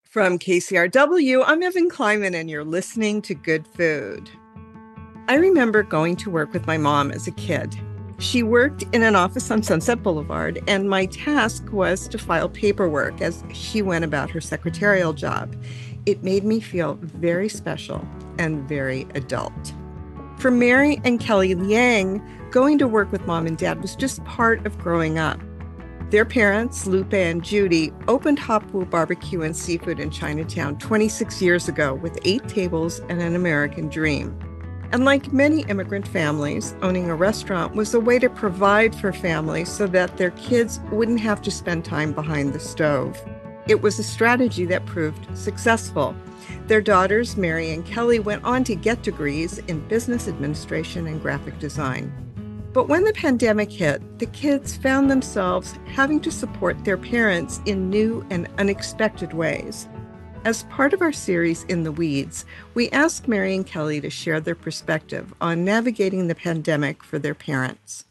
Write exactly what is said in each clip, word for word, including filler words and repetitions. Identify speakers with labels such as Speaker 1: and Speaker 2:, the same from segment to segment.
Speaker 1: From K C R W, I'm Evan Kleiman, and you're listening to Good Food. I remember going to work with my mom as a kid. She worked in an office on Sunset Boulevard, and my task was to file paperwork as she went about her secretarial job. It made me feel very special and very adult. For Mary and Kelly Liang, going to work with mom and dad was just part of growing up. Their parents, Lupe and Judy, opened Hapu Barbecue and Seafood in Chinatown twenty-six years ago with eight tables and an American dream. And like many immigrant families, owning a restaurant was a way to provide for families so that their kids wouldn't have to spend time behind the stove. It was a strategy that proved successful. Their daughters, Mary and Kelly, went on to get degrees in business administration and graphic design. But when the pandemic hit, the kids found themselves having to support their parents in new and unexpected ways. As part of our series In the Weeds, we asked Mary and Kelly to share their perspective on navigating the pandemic for their parents.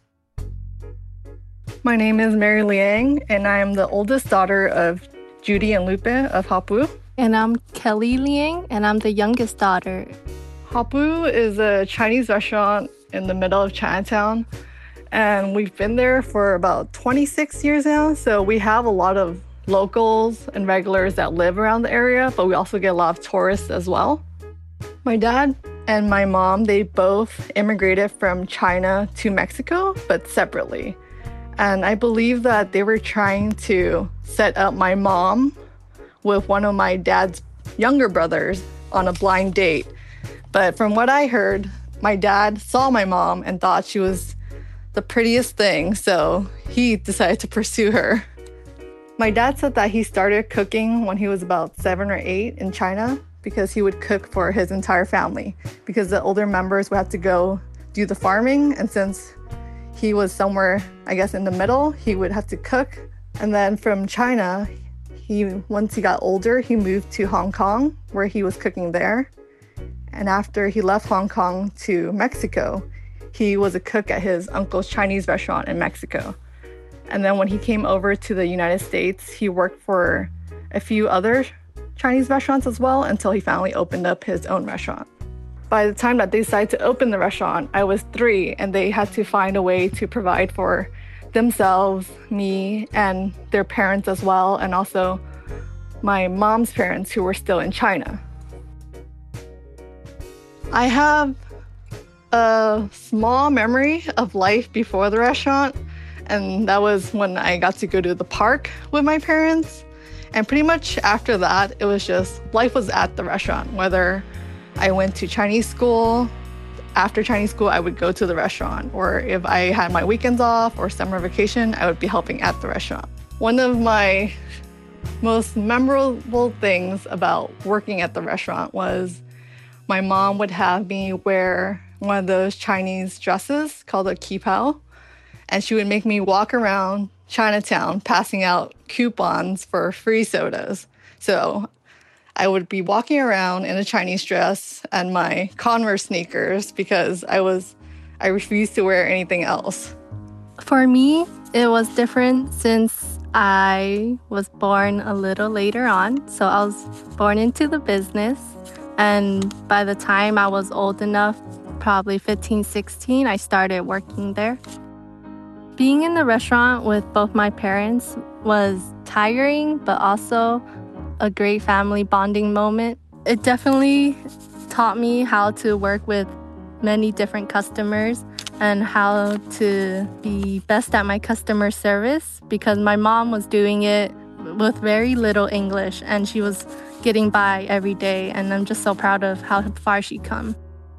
Speaker 2: My name is Mary Liang, and I am the oldest daughter of Judy and Lupe of Hapu.
Speaker 3: And I'm Kelly Liang, and I'm the youngest daughter.
Speaker 2: Hapu is a Chinese restaurant in the middle of Chinatown, and we've been there for about twenty-six years now, so we have a lot of locals and regulars that live around the area, but we also get a lot of tourists as well. My dad and my mom, they both immigrated from China to Mexico, but separately. And I believe that they were trying to set up my mom with one of my dad's younger brothers on a blind date. But from what I heard, my dad saw my mom and thought she was the prettiest thing, so he decided to pursue her. My dad said that he started cooking when he was about seven or eight in China because he would cook for his entire family because the older members would have to go do the farming, and since he was somewhere, I guess, in the middle, he would have to cook. And then from China, he once he got older, he moved to Hong Kong where he was cooking there. And after he left Hong Kong to Mexico, he was a cook at his uncle's Chinese restaurant in Mexico. And then when he came over to the United States, he worked for a few other Chinese restaurants as well until he finally opened up his own restaurant. By the time that they decided to open the restaurant, I was three, and they had to find a way to provide for themselves, me, and their parents as well, and also my mom's parents who were still in China. I have a small memory of life before the restaurant, and that was when I got to go to the park with my parents. And pretty much after that, it was just life was at the restaurant. Whether I went to Chinese school, after Chinese school, I would go to the restaurant. Or if I had my weekends off or summer vacation, I would be helping at the restaurant. One of my most memorable things about working at the restaurant was my mom would have me wear one of those Chinese dresses called a qipao. And she would make me walk around Chinatown passing out coupons for free sodas. So I would be walking around in a Chinese dress and my Converse sneakers because I was I refused to wear anything else.
Speaker 3: For me, it was different since I was born a little later on. So I was born into the business. And by the time I was old enough, probably fifteen, sixteen, I started working there. Being in the restaurant with both my parents was tiring, but also a great family bonding moment. It definitely taught me how to work with many different customers and how to be best at my customer service because my mom was doing it with very little English and she was getting by every day, and I'm just so proud of how far she come.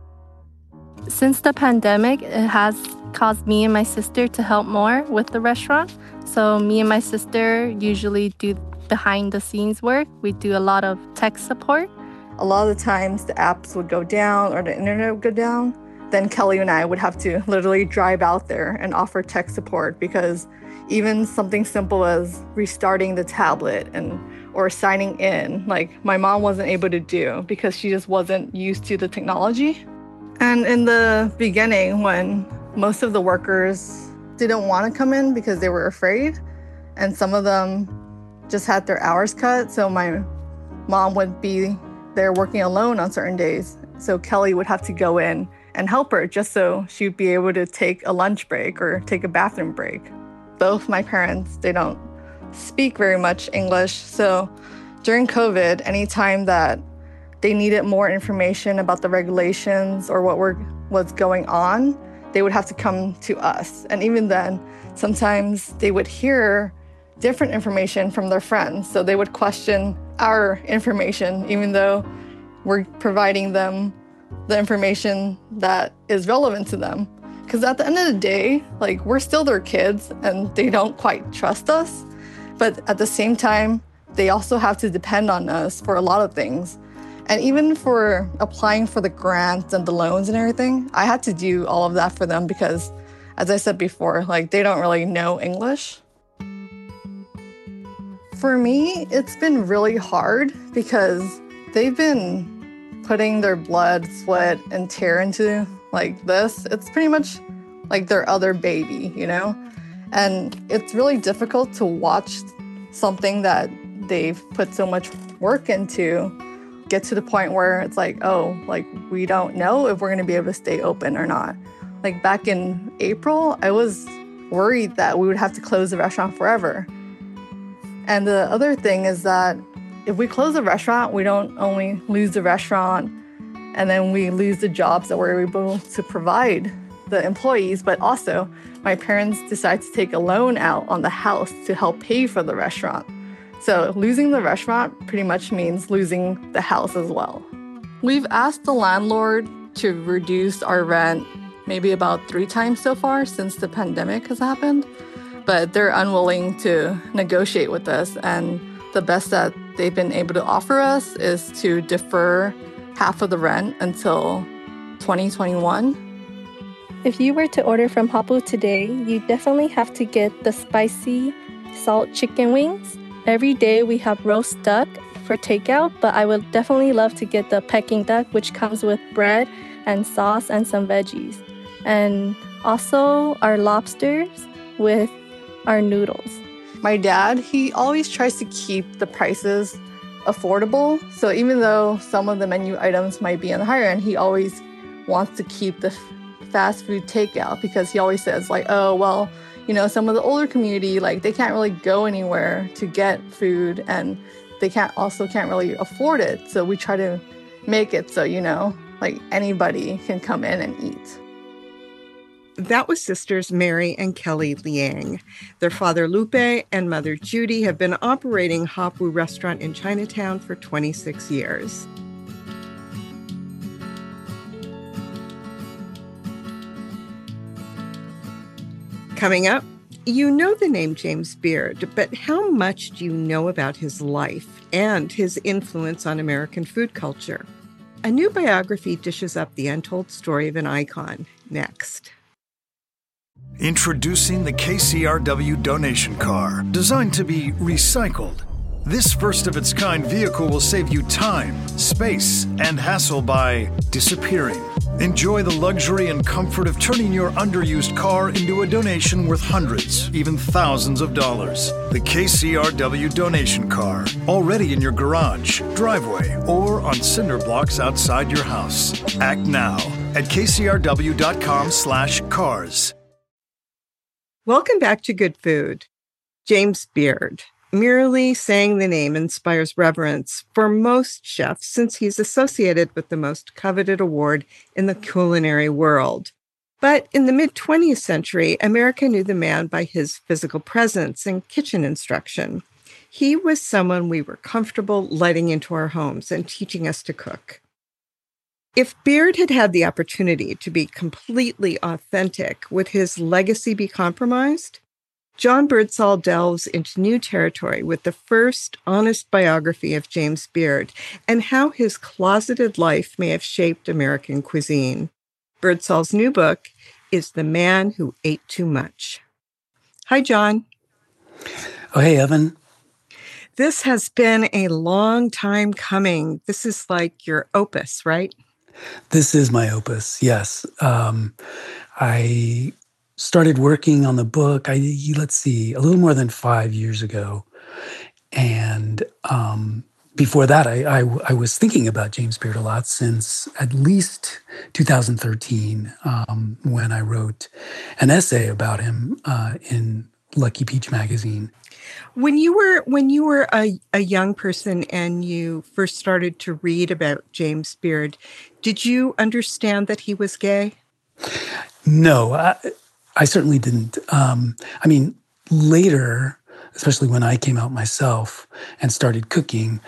Speaker 3: Since the pandemic, it has caused me and my sister to help more with the restaurant. So me and my sister usually do behind the scenes work. We do a lot of tech support.
Speaker 2: A lot of the times the apps would go down or the internet would go down. Then Kelly and I would have to literally drive out there and offer tech support because even something simple as restarting the tablet and or signing in, like my mom wasn't able to do because she just wasn't used to the technology. And in the beginning, when most of the workers didn't want to come in because they were afraid, and some of them just had their hours cut. So my mom would be there working alone on certain days. So Kelly would have to go in and help her just so she'd be able to take a lunch break or take a bathroom break. Both my parents, they don't speak very much English. So during COVID, anytime that they needed more information about the regulations or what were, was going on, they would have to come to us. And even then, sometimes they would hear different information from their friends. So they would question our information, even though we're providing them the information that is relevant to them. Because at the end of the day, like, we're still their kids and they don't quite trust us. But at the same time, they also have to depend on us for a lot of things. And even for applying for the grants and the loans and everything, I had to do all of that for them because, as I said before, like, they don't really know English. For me, it's been really hard because they've been putting their blood, sweat, and tear into like this. It's pretty much like their other baby, you know? And it's really difficult to watch something that they've put so much work into get to the point where it's like, oh, like, we don't know if we're gonna be able to stay open or not. Like, back in April, I was worried that we would have to close the restaurant forever. And the other thing is that if we close the restaurant, we don't only lose the restaurant and then we lose the jobs that we're able to provide the employees, but also my parents decide to take a loan out on the house to help pay for the restaurant. So losing the restaurant pretty much means losing the house as well. We've asked the landlord to reduce our rent maybe about three times so far since the pandemic has happened, but they're unwilling to negotiate with us. And the best that they've been able to offer us is to defer half of the rent until twenty twenty-one.
Speaker 3: If you were to order from Hapu today, you definitely have to get the spicy salt chicken wings. Every day we have roast duck for takeout, but I would definitely love to get the Peking duck, which comes with bread and sauce and some veggies. And also our lobsters with our noodles.
Speaker 2: My dad, he always tries to keep the prices affordable. So even though some of the menu items might be on the higher end, he always wants to keep the fast food takeout because he always says like, oh, well, you know, some of the older community, like they can't really go anywhere to get food and they can't also can't really afford it. So we try to make it so, you know, like anybody can come in and eat.
Speaker 1: That was sisters Mary and Kelly Liang. Their father Lupe and mother Judy have been operating Hapu Restaurant in Chinatown for twenty-six years. Coming up, you know the name James Beard, but how much do you know about his life and his influence on American food culture? A new biography dishes up the untold story of an icon. Next.
Speaker 4: Introducing the K C R W donation car, designed to be recycled. This first-of-its-kind vehicle will save you time, space, and hassle by disappearing. Enjoy the luxury and comfort of turning your underused car into a donation worth hundreds, even thousands of dollars. The K C R W donation car, already in your garage, driveway, or on cinder blocks outside your house. Act now at kcrw.com slash cars.
Speaker 1: Welcome back to Good Food. James Beard. Merely saying the name inspires reverence for most chefs since he's associated with the most coveted award in the culinary world. But in the mid-twentieth century, America knew the man by his physical presence and kitchen instruction. He was someone we were comfortable letting into our homes and teaching us to cook. If Beard had had the opportunity to be completely authentic, would his legacy be compromised? John Birdsall delves into new territory with the first honest biography of James Beard and how his closeted life may have shaped American cuisine. Birdsall's new book is The Man Who Ate Too Much. Hi, John.
Speaker 5: Oh, hey, Evan.
Speaker 1: This has been a long time coming. This is like your opus, right?
Speaker 5: This is my opus, yes. Um, I started working on the book, I let's see, a little more than five years ago. And um, before that, I, I, I was thinking about James Beard a lot since at least two thousand thirteen, um, when I wrote an essay about him uh, in Lucky Peach magazine.
Speaker 1: When you were when you were a, a young person and you first started to read about James Beard, did you understand that he was gay?
Speaker 5: No, I, I certainly didn't. Um, I mean, later, especially when I came out myself and started cooking,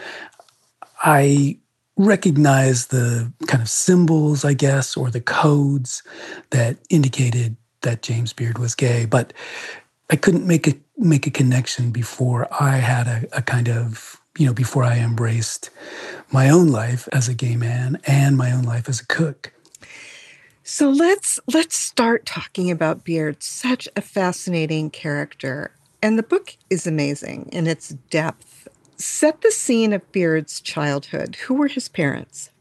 Speaker 5: I recognized the kind of symbols, I guess, or the codes that indicated that James Beard was gay. But I couldn't make a make a connection before I had a, a kind of, you know, before I embraced my own life as a gay man and my own life as a cook.
Speaker 1: So let's let's start talking about Beard, such a fascinating character. And the book is amazing in its depth. Set the scene of Beard's childhood. Who were his parents?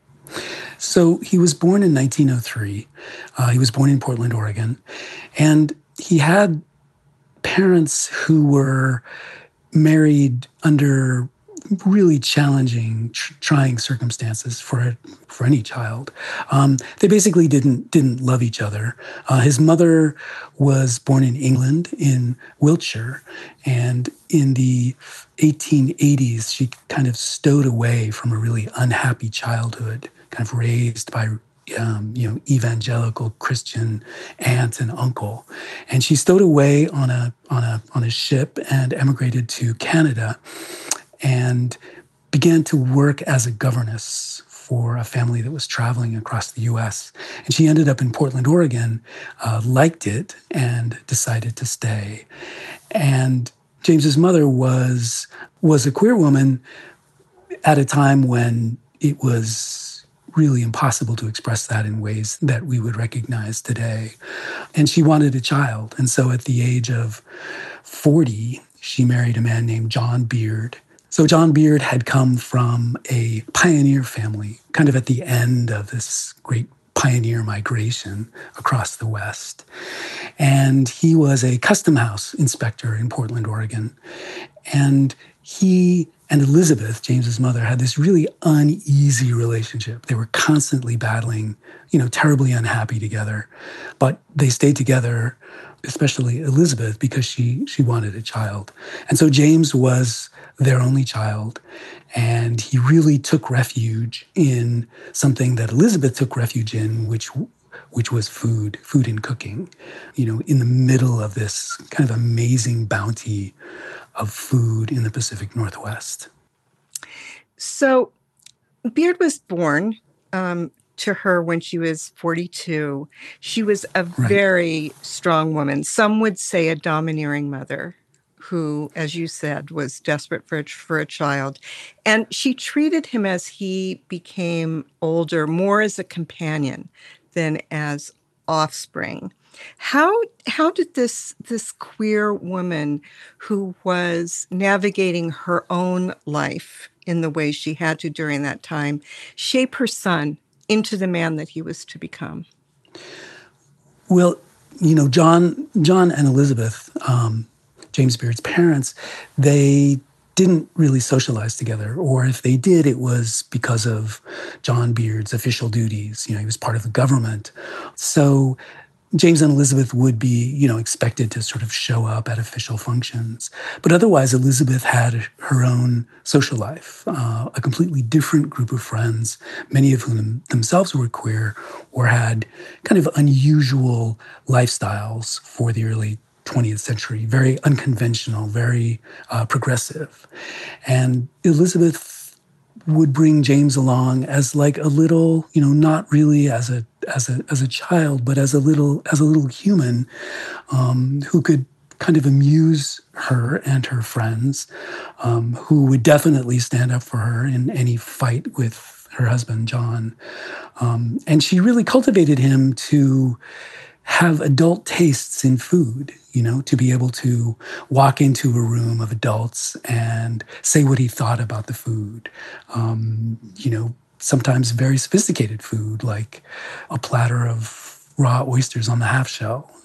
Speaker 5: So he was born in nineteen oh three. Uh, he was born in Portland, Oregon. And he had parents who were married under really challenging, tr- trying circumstances for for any child. Um, they basically didn't didn't love each other. Uh, his mother was born in England, in Wiltshire, and in the eighteen eighties, she kind of stowed away from a really unhappy childhood, kind of raised by Um, you know, evangelical Christian aunt and uncle, and she stowed away on a on a on a ship and emigrated to Canada, and began to work as a governess for a family that was traveling across the U S. And she ended up in Portland, Oregon, uh, liked it, and decided to stay. And James's mother was was a queer woman at a time when it was really impossible to express that in ways that we would recognize today. And she wanted a child. And so at the age of forty, she married a man named John Beard. So John Beard had come from a pioneer family, kind of at the end of this great pioneer migration across the West. And he was a custom house inspector in Portland, Oregon. And he and Elizabeth, James's mother, had this really uneasy relationship. They were constantly battling, you know, terribly unhappy together. But they stayed together, especially Elizabeth, because she she wanted a child. And so James was their only child. And he really took refuge in something that Elizabeth took refuge in, which which was food, food and cooking, you know, in the middle of this kind of amazing bounty of food in the Pacific Northwest.
Speaker 1: So Beard was born um, to her when she was forty-two. She was a
Speaker 5: Right.
Speaker 1: very strong woman. Some would say a domineering mother who, as you said, was desperate for a, for a child. And she treated him as he became older, more as a companion than as offspring. How how did this this queer woman who was navigating her own life in the way she had to during that time shape her son into the man that he was to become?
Speaker 5: Well, you know, John John and Elizabeth, um, James Beard's parents, they didn't really socialize together, or if they did, it was because of John Beard's official duties. You know, he was part of the government. So James and Elizabeth would be, you know, expected to sort of show up at official functions. But otherwise, Elizabeth had her own social life, uh, a completely different group of friends, many of whom themselves were queer or had kind of unusual lifestyles for the early twentieth century, very unconventional, very uh, progressive. And Elizabeth would bring James along as like a little, you know, not really as a as a as a child, but as a little as a little human um, who could kind of amuse her and her friends, um, who would definitely stand up for her in any fight with her husband, John. Um, and she really cultivated him to have adult tastes in food, you know, to be able to walk into a room of adults and say what he thought about the food. Um, you know, sometimes very sophisticated food, like a platter of raw oysters on the half shell.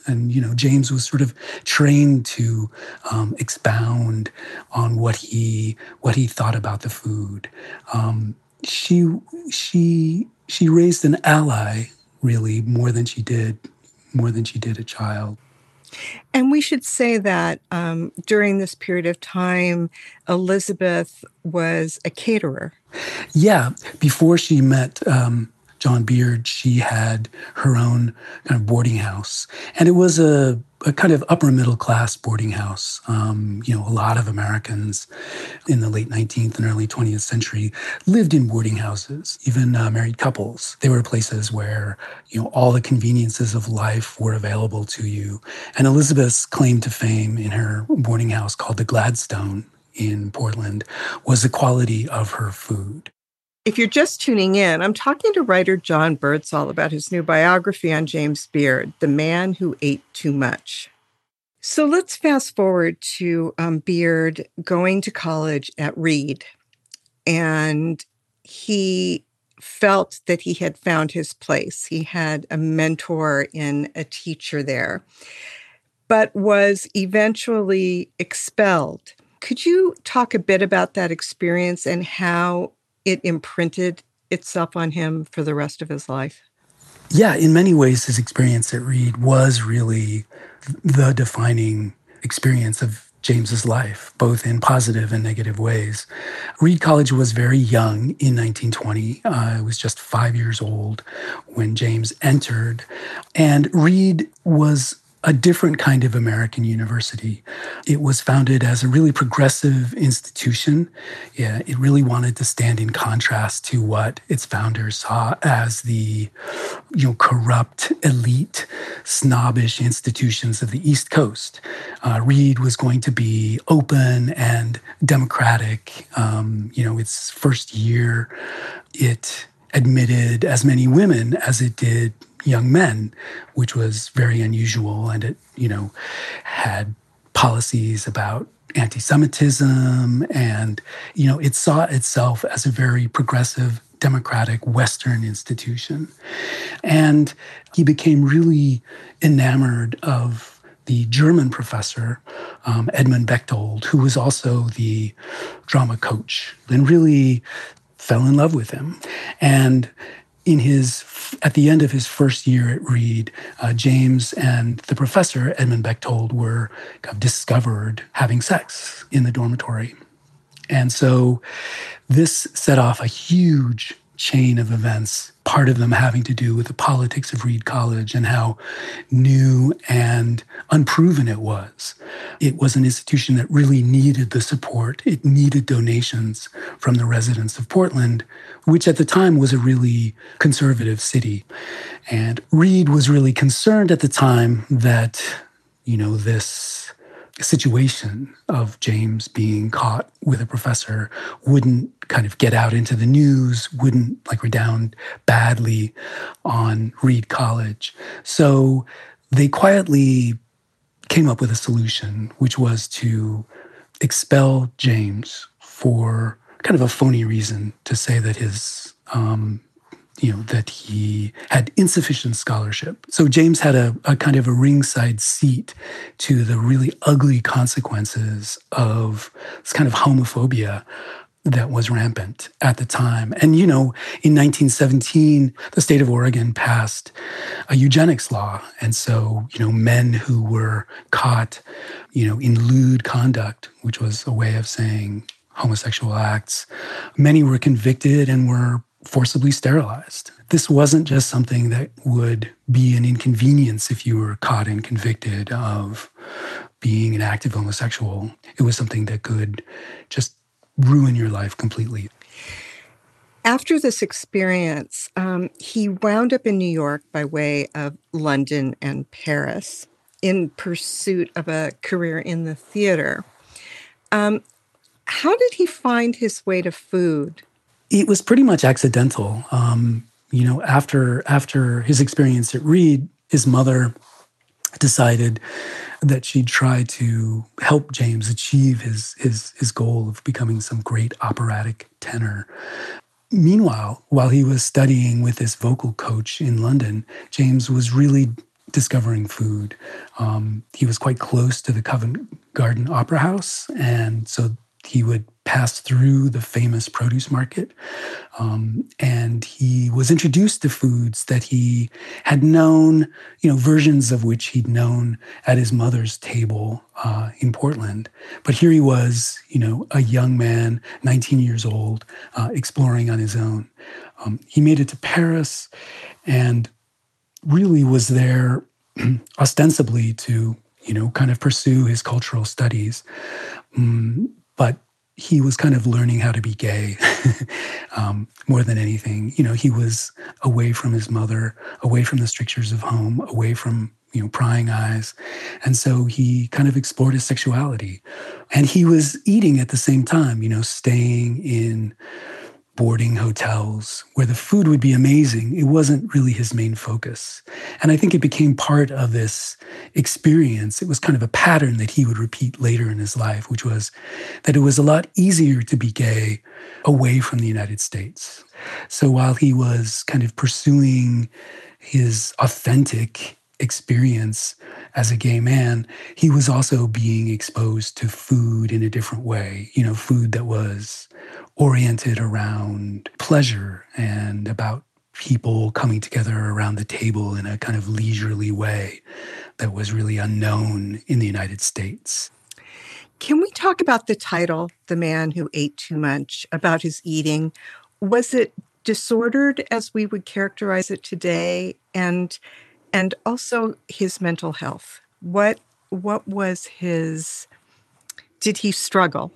Speaker 5: And, you know, James was sort of trained to um, expound on what he what he thought about the food. Um, she she she raised an ally, really, more than she did more than she did a child.
Speaker 1: And we should say that um, during this period of time, Elizabeth was a caterer.
Speaker 5: Yeah, before she met um, John Beard, she had her own kind of boarding house. And it was a, a kind of upper middle class boarding house. Um, you know, a lot of Americans in the late nineteenth and early twentieth century lived in boarding houses, even uh, married couples. They were places where, you know, all the conveniences of life were available to you. And Elizabeth's claim to fame in her boarding house, called the Gladstone in Portland, was the quality of her food.
Speaker 1: If you're just tuning in, I'm talking to writer John Birdsall about his new biography on James Beard, The Man Who Ate Too Much. So let's fast forward to um, Beard going to college at Reed. And he felt that he had found his place. He had a mentor in a teacher there, but was eventually expelled. Could you talk a bit about that experience and how it imprinted itself on him for the rest of his life?
Speaker 5: Yeah, in many ways, his experience at Reed was really the defining experience of James's life, both in positive and negative ways. Reed College was very young in nineteen twenty. Uh, it was just five years old when James entered. And Reed was a different kind of American university. It was founded as a really progressive institution. Yeah, it really wanted to stand in contrast to what its founders saw as the, you know, corrupt, elite, snobbish institutions of the East Coast. Uh, Reed was going to be open and democratic. Um, you know, its first year, it admitted as many women as it did young men, which was very unusual. And it, you know, had policies about anti-Semitism. And, you know, it saw itself as a very progressive, democratic Western institution. And he became really enamored of the German professor, um, Edmund Bechtold, who was also the drama coach, and really fell in love with him. And in his, at the end of his first year at Reed, uh, James and the professor, Edmund Bechtold, were kind of discovered having sex in the dormitory. And so this set off a huge chain of events, part of them having to do with the politics of Reed College and how new and unproven it was. It was an institution that really needed the support. It needed donations from the residents of Portland, which at the time was a really conservative city. And Reed was really concerned at the time that, you know, this situation of James being caught with a professor wouldn't kind of get out into the news, wouldn't like redound badly on Reed College. So they quietly came up with a solution, which was to expel James for kind of a phony reason, to say that his um, you know, that he had insufficient scholarship. So James had a, a kind of a ringside seat to the really ugly consequences of this kind of homophobia that was rampant at the time. And, you know, in nineteen seventeen, the state of Oregon passed a eugenics law. And so, you know, men who were caught, you know, in lewd conduct, which was a way of saying homosexual acts, many were convicted and were forcibly sterilized. This wasn't just something that would be an inconvenience if you were caught and convicted of being an active homosexual. It was something that could just ruin your life completely.
Speaker 1: After this experience, um, he wound up in New York by way of London and Paris in pursuit of a career in the theater. Um, how did he find his way to food?
Speaker 5: It was pretty much accidental. Um, you know, after after his experience at Reed, his mother decided that she'd try to help James achieve his his his goal of becoming some great operatic tenor. Meanwhile, while he was studying with his vocal coach in London, James was really discovering food. Um, he was quite close to the Covent Garden Opera House, and so he would pass through the famous produce market. Um, and he was introduced to foods that he had known, you know, versions of which he'd known at his mother's table uh, in Portland. But here he was, you know, a young man, nineteen years old, uh, exploring on his own. Um, he made it to Paris and really was there ostensibly to, you know, kind of pursue his cultural studies. Um, but he was kind of learning how to be gay um, more than anything. You know, he was away from his mother, away from the strictures of home, away from, you know, prying eyes. And so he kind of explored his sexuality. And he was eating at the same time, you know, staying in boarding hotels where the food would be amazing. It wasn't really his main focus. And I think it became part of this experience. It was kind of a pattern that he would repeat later in his life, which was that it was a lot easier to be gay away from the United States. So while he was kind of pursuing his authentic experience as a gay man, he was also being exposed to food in a different way, you know, food that was oriented around pleasure and about people coming together around the table in a kind of leisurely way that was really unknown in the United States.
Speaker 1: Can we talk about the title, The Man Who Ate Too Much, about his eating? Was it disordered as we would characterize it today? And and also his mental health. What what was his, did he struggle?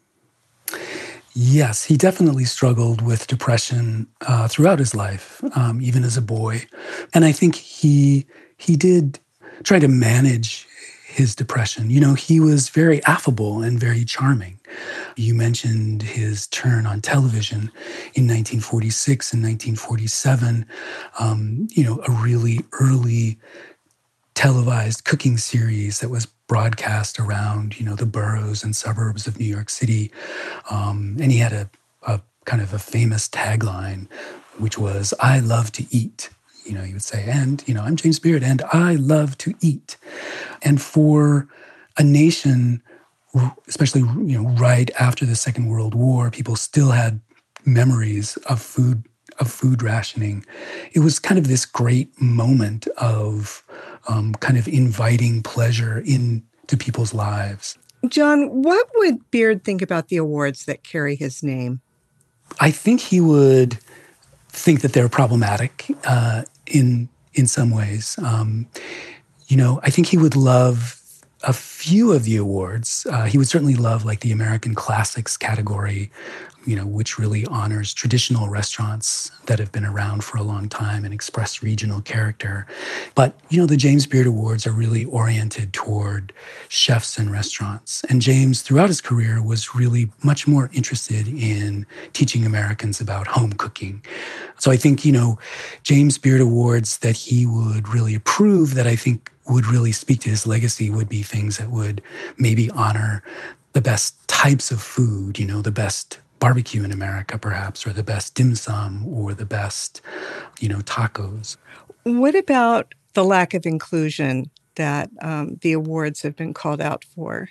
Speaker 5: Yes, he definitely struggled with depression uh, throughout his life, um, even as a boy. And I think he he did try to manage his depression. You know, he was very affable and very charming. You mentioned his turn on television in nineteen forty-six and nineteen forty-seven, um, you know, a really early televised cooking series that was broadcast around, you know, the boroughs and suburbs of New York City. Um, and he had a, a kind of a famous tagline, which was, "I love to eat." You know, he would say, and, you know, I'm James Beard, and I love to eat. And for a nation, especially, you know, right after the Second World War, people still had memories of food, of food rationing. It was kind of this great moment of um, kind of inviting pleasure into people's lives.
Speaker 1: John, what would Beard think about the awards that carry his name?
Speaker 5: I think he would think that they're problematic uh, in in some ways. Um, you know, I think he would love a few of the awards. Uh, he would certainly love like the American Classics category, you know, which really honors traditional restaurants that have been around for a long time and express regional character. But, you know, the James Beard Awards are really oriented toward chefs and restaurants. And James, throughout his career, was really much more interested in teaching Americans about home cooking. So I think, you know, James Beard Awards that he would really approve, that I think would really speak to his legacy, would be things that would maybe honor the best types of food, you know, the best barbecue in America, perhaps, or the best dim sum, or the best, you know, tacos.
Speaker 1: What about the lack of inclusion that um, the awards have been called out for?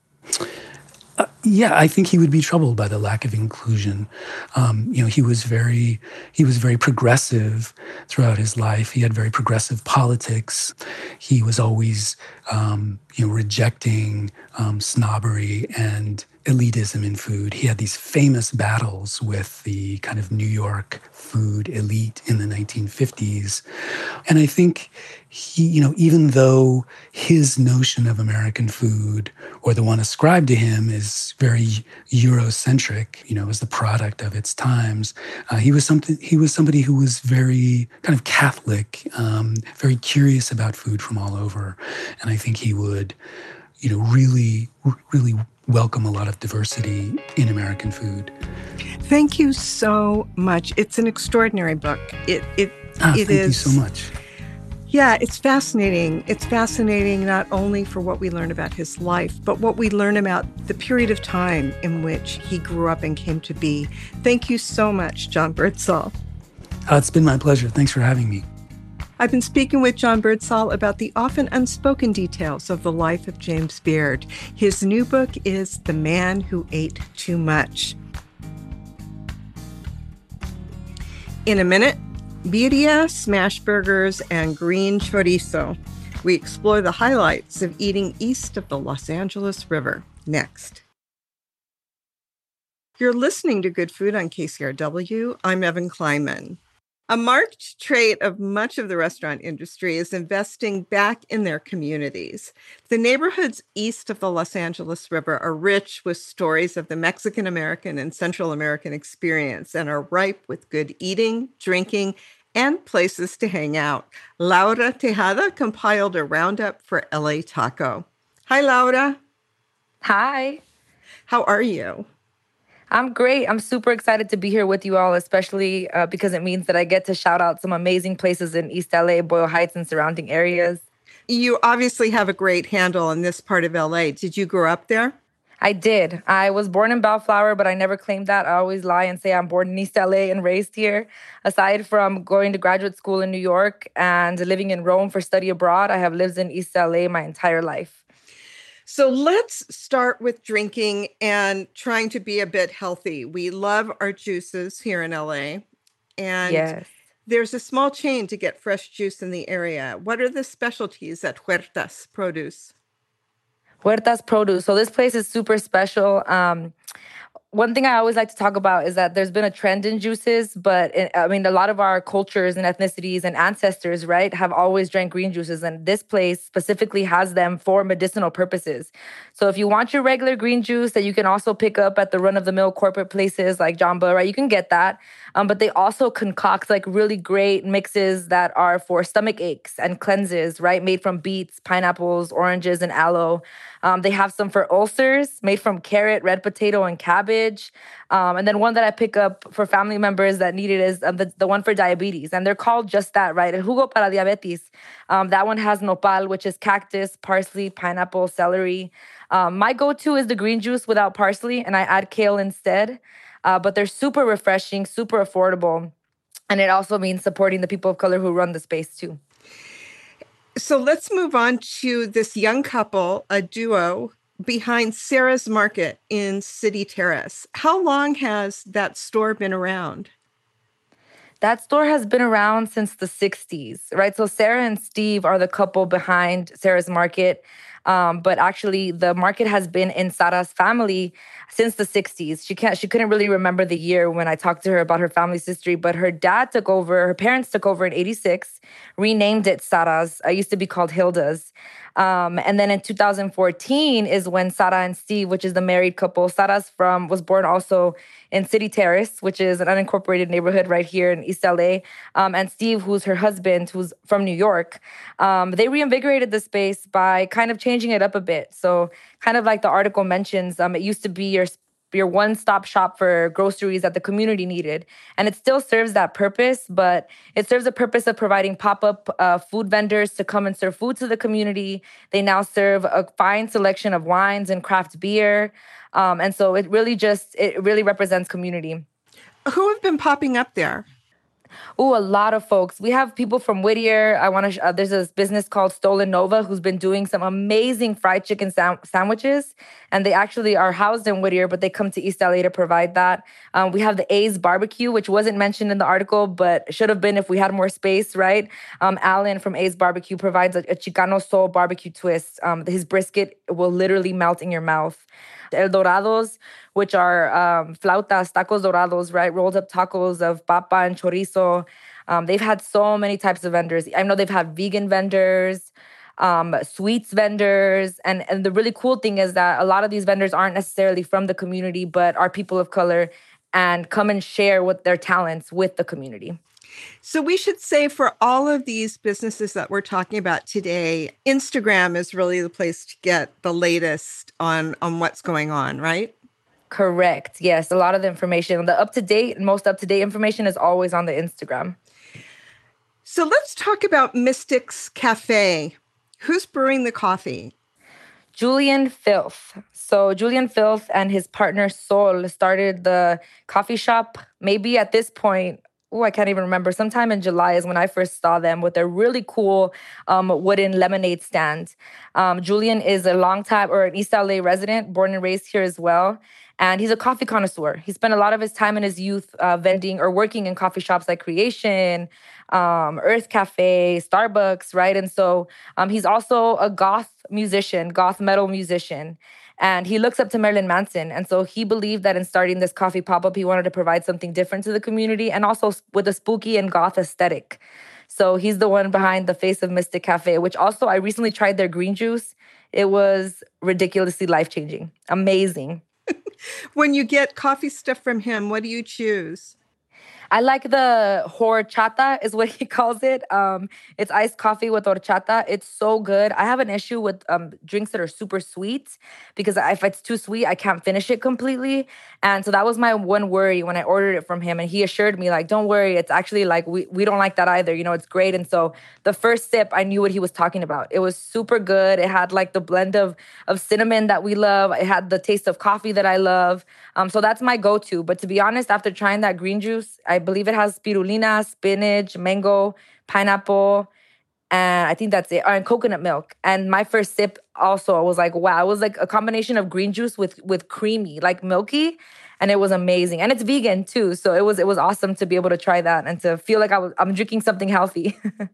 Speaker 5: Uh, yeah, I think he would be troubled by the lack of inclusion. Um, you know, he was very, he was very progressive throughout his life. He had very progressive politics. He was always, um, you know, rejecting um, snobbery and elitism in food. He had these famous battles with the kind of New York food elite in the nineteen fifties. And I think he, you know, even though his notion of American food, or the one ascribed to him, is very Eurocentric, you know, as the product of its times, uh, he was something. He was somebody who was very kind of Catholic, um, very curious about food from all over. And I think he would, you know, really, really welcome a lot of diversity in American food.
Speaker 1: Thank you so much. It's an extraordinary book. It it
Speaker 5: ah,
Speaker 1: it
Speaker 5: thank
Speaker 1: is.
Speaker 5: you so much.
Speaker 1: Yeah, it's fascinating. It's fascinating not only for what we learn about his life, but what we learn about the period of time in which he grew up and came to be. Thank you so much, John Birdsall.
Speaker 5: Uh, it's been my pleasure. Thanks for having me.
Speaker 1: I've been speaking with John Birdsall about the often unspoken details of the life of James Beard. His new book is The Man Who Ate Too Much. In a minute, birria, smash burgers, and green chorizo. We explore the highlights of eating east of the Los Angeles River. Next. You're listening to Good Food on K C R W. I'm Evan Kleinman. A marked trait of much of the restaurant industry is investing back in their communities. The neighborhoods east of the Los Angeles River are rich with stories of the Mexican American and Central American experience and are ripe with good eating, drinking, and places to hang out. Laura Tejada compiled a roundup for L A Taco. Hi, Laura.
Speaker 6: Hi.
Speaker 1: How are you?
Speaker 6: I'm great. I'm super excited to be here with you all, especially uh, because it means that I get to shout out some amazing places in East L A, Boyle Heights, and surrounding areas.
Speaker 1: You obviously have a great handle on this part of L A. Did you grow up there?
Speaker 6: I did. I was born in Bellflower, but I never claimed that. I always lie and say I'm born in East L A and raised here. Aside from going to graduate school in New York and living in Rome for study abroad, I have lived in East L A my entire life.
Speaker 1: So let's start with drinking and trying to be a bit healthy. We love our juices here in L A. And
Speaker 6: yes.
Speaker 1: There's a small chain to get fresh juice in the area. What are the specialties at Huertas Produce?
Speaker 6: Huertas Produce. So this place is super special. Um, One thing I always like to talk about is that there's been a trend in juices, but it, I mean, a lot of our cultures and ethnicities and ancestors, right, have always drank green juices. And this place specifically has them for medicinal purposes. So if you want your regular green juice that you can also pick up at the run-of-the-mill corporate places like Jamba, right, you can get that. Um, but they also concoct like really great mixes that are for stomach aches and cleanses, right, made from beets, pineapples, oranges, and aloe. Um, they have some for ulcers made from carrot, red potato, and cabbage. Um, and then one that I pick up for family members that need it is um, the, the one for diabetes. And they're called just that, right? El jugo para diabetes. Um, that one has nopal, which is cactus, parsley, pineapple, celery. Um, my go-to is the green juice without parsley, and I add kale instead. Uh, but they're super refreshing, super affordable. And it also means supporting the people of color who run the space too.
Speaker 1: So let's move on to this young couple, a duo, behind Sarah's Market in City Terrace. How long has that store been around?
Speaker 6: That store has been around since the sixties, right? So Sarah and Steve are the couple behind Sarah's Market. Um, but actually, the market has been in Sara's family since the sixties. She can't. She couldn't really remember the year when I talked to her about her family's history. But her dad took over. Her parents took over in eighty-six, renamed it Sara's. It used to be called Hilda's. Um, and then in two thousand fourteen is when Sara and Steve, which is the married couple, Sara's from was born also in City Terrace, which is an unincorporated neighborhood right here in East L A. Um, and Steve, who's her husband, who's from New York, um, they reinvigorated the space by kind of changing it up a bit. So kind of like the article mentions, um, it used to be your your one-stop shop for groceries that the community needed. And it still serves that purpose, but it serves the purpose of providing pop-up uh, food vendors to come and serve food to the community. They now serve a fine selection of wines and craft beer. Um, and so it really just, it really represents community.
Speaker 1: Who have been popping up there?
Speaker 6: Oh, a lot of folks. We have people from Whittier. I want to. Sh- uh, there's this business called Stolen Nova who's been doing some amazing fried chicken sam- sandwiches, and they actually are housed in Whittier, but they come to East L A to provide that. Um, we have the A's Barbecue, which wasn't mentioned in the article, but should have been if we had more space, right? Um, Alan from A's Barbecue provides a, a Chicano soul barbecue twist. Um, his brisket will literally melt in your mouth. El Dorados, which are um, flautas, tacos dorados, right? Rolled up tacos of papa and chorizo. Um, they've had so many types of vendors. I know they've had vegan vendors, um, sweets vendors. And, and the really cool thing is that a lot of these vendors aren't necessarily from the community, but are people of color and come and share with their talents with the community.
Speaker 1: So we should say for all of these businesses that we're talking about today, Instagram is really the place to get the latest on, on what's going on, right?
Speaker 6: Correct. Yes. A lot of the information, the up-to-date, most up-to-date information is always on the Instagram.
Speaker 1: So let's talk about Mystics Cafe. Who's brewing the coffee?
Speaker 6: Julian Filth. So Julian Filth and his partner Sol started the coffee shop maybe at this point oh, I can't even remember. Sometime in July is when I first saw them with their really cool um, wooden lemonade stand. Um, Julian is a long time or an East L A resident, born and raised here as well. And he's a coffee connoisseur. He spent a lot of his time in his youth uh, vending or working in coffee shops like Creation, um, Earth Cafe, Starbucks, right? And so um, he's also a goth musician, goth metal musician. And he looks up to Marilyn Manson. And so he believed that in starting this coffee pop-up, he wanted to provide something different to the community and also with a spooky and goth aesthetic. So he's the one behind the face of Mystic Cafe, which also I recently tried their green juice. It was ridiculously life-changing. Amazing.
Speaker 1: When you get coffee stuff from him, what do you choose?
Speaker 6: I like the horchata is what he calls it. Um, it's iced coffee with horchata. It's so good. I have an issue with um, drinks that are super sweet because if it's too sweet, I can't finish it completely. And so that was my one worry when I ordered it from him. And he assured me, like, don't worry. It's actually like, we, we don't like that either. You know, it's great. And so the first sip, I knew what he was talking about. It was super good. It had like the blend of, of cinnamon that we love. It had the taste of coffee that I love. Um, so that's my go-to. But to be honest, after trying that green juice, I believe it has spirulina, spinach, mango, pineapple, and I think that's it. Oh, and coconut milk. And my first sip also, I was like, wow, it was like a combination of green juice with with creamy, like milky, and it was amazing. And it's vegan too, so it was it was awesome to be able to try that and to feel like I was I'm drinking something healthy.